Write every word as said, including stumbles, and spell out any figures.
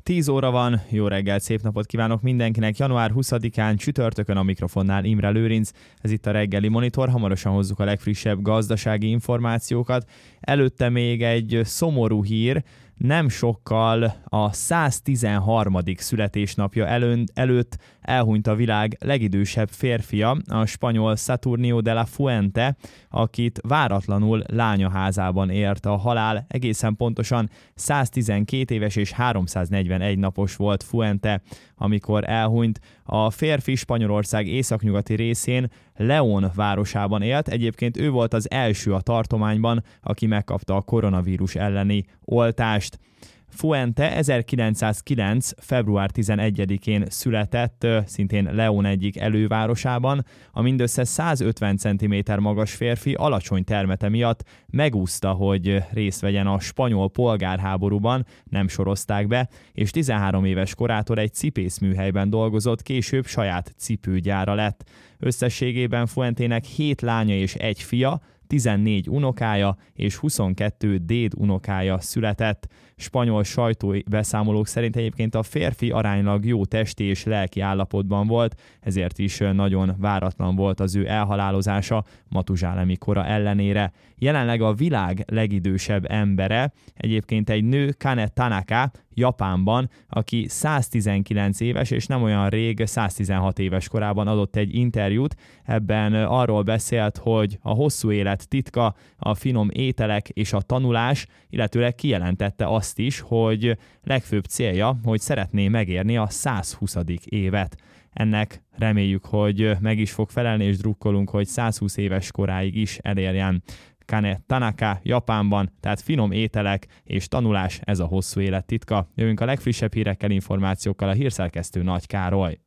tíz óra van, jó reggelt, szép napot kívánok mindenkinek. január huszadikán csütörtökön a mikrofonnál Imre Lőrinc. Ez itt a reggeli monitor, hamarosan hozzuk a legfrissebb gazdasági információkat. Előtte még egy szomorú hír, nem sokkal a száztizenharmadik születésnapja elön, előtt elhunyt a világ legidősebb férfia, a spanyol Saturnio de la Fuente, akit váratlanul lányaházában ért a halál. Egészen pontosan száztizenkét éves és háromszáznegyvenegy napos volt Fuente, amikor elhunyt. A férfi Spanyolország északnyugati részén, León városában élt. Egyébként ő volt az első a tartományban, aki megkapta a koronavírus elleni oltást. Fuente ezerkilencszázkilenc. február tizenegyedikén született, szintén León egyik elővárosában. A mindössze százötven centiméter magas férfi alacsony termete miatt megúszta, hogy részt vegyen a spanyol polgárháborúban, nem sorozták be, és tizenhárom éves korától egy cipészműhelyben dolgozott, később saját cipőgyára lett. Összességében Fuentének hét lánya és egy fia, tizennégy unokája és huszonkettő déd unokája született. Spanyol sajtóbeszámolók szerint egyébként a férfi aránylag jó testi és lelki állapotban volt, ezért is nagyon váratlan volt az ő elhalálozása matuzsálemi kora ellenére. Jelenleg a világ legidősebb embere egyébként egy nő, Kane Tanaka, Japánban, aki száztizenkilenc éves, és nem olyan rég, száztizenhat éves korában adott egy interjút. Ebben arról beszélt, hogy a hosszú élet titka, a finom ételek és a tanulás, illetőleg kijelentette azt is, hogy legfőbb célja, hogy szeretné megérni a százhuszadik évet. Ennek reméljük, hogy meg is fog felelni, és drukkolunk, hogy százhúsz éves koráig is elérjen. Kane Tanaka Japánban, tehát finom ételek és tanulás, ez a hosszú élet titka. Jövünk a legfrissebb hírekkel, információkkal, a hírszerkesztő Nagy Károly.